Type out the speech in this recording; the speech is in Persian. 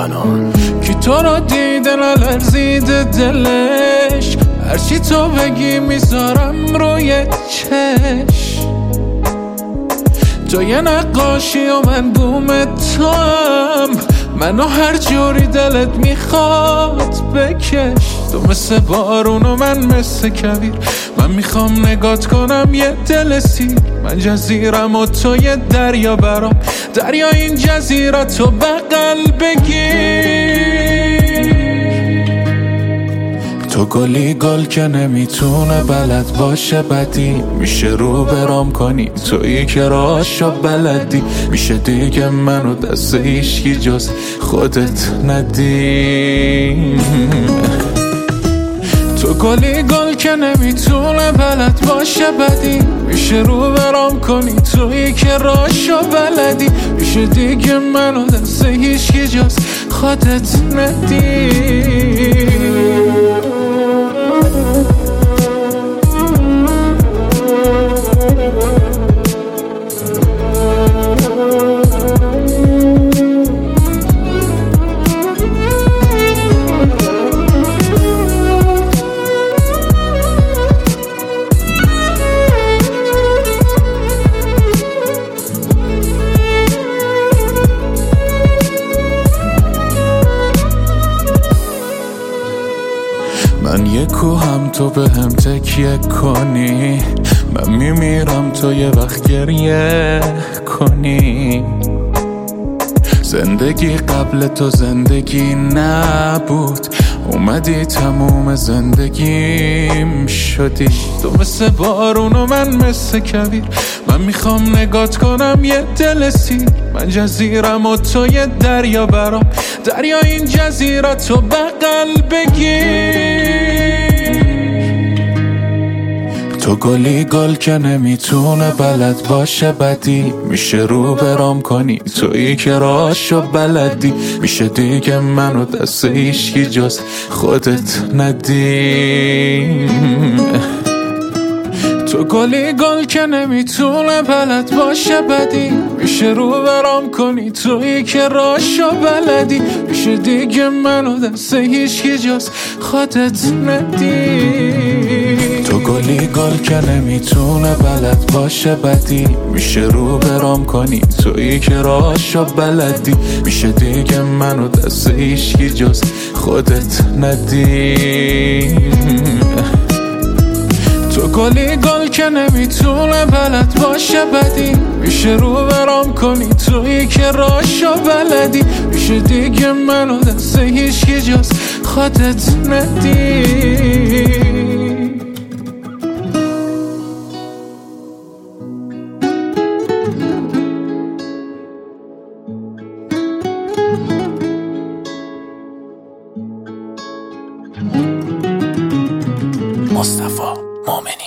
زنان. کی تو رو دیده نلرزیده دلش، هرچی تو بگی میذارم روی چش. تو یه نقاشی و من بوم تو هم، منو هر جوری دلت میخواد بکش. تو مثل بارون و من مثل کویر، من میخوام نگات کنم یه دل سیر. من جزیرم و تو یه دریا برام، دریا این جزیره تو بغل بگیر. تو گلی گل که نمیتونه بلد باشه بدی، میشه رو برام کنی تویی که راشو بلدی. میشه دیگه منو دست هیچکی جز خودت ندی. تو گلی گل که نمیتونه بلد باشه بدی، میشه رو برام کنی تویی که راشو بلدی. میشه دیگه منو دست هیچکی جز خودت ندی. من یه کوهم تو به هم تکیه کنی، من میمیرم تو یه وقت گریه کنی. زندگی قبل تو زندگی نبود، اومدی تموم زندگیم شدی. تو مثل بارون و من مثل کویر، من میخوام نگات کنم یه دل سیر. من جزیرم و تو یه دریا برام، دریا این جزیره تو بغل بگیر. تو گلی گل که نمیتونه بلد باشه بدی، میشه رو برام کنی تویی که راشو بلدی. میشه دیگه منو دست هیچکی جز خودت ندی. تو گلی گل که نمیتونه بلد باشه بدی، میشه رو برام کنی تویی که راشو بلدی. میشه دیگه منو دست هیچکی جز خودت ندی. تو گلی گل که نمیتونه بلد باشه بدی، میشه رو برام کنی تویی که راشو بلدی. میشه دیگه منو دست هیچکی جز خودت ندی. تو گلی گل که نمیتونه بلد باشه بدی، میشه رو برام کنی تویی که راشو بلدی. میشه دیگه منو دست هیچکی جز خودت ندی. مصطفی مومنی.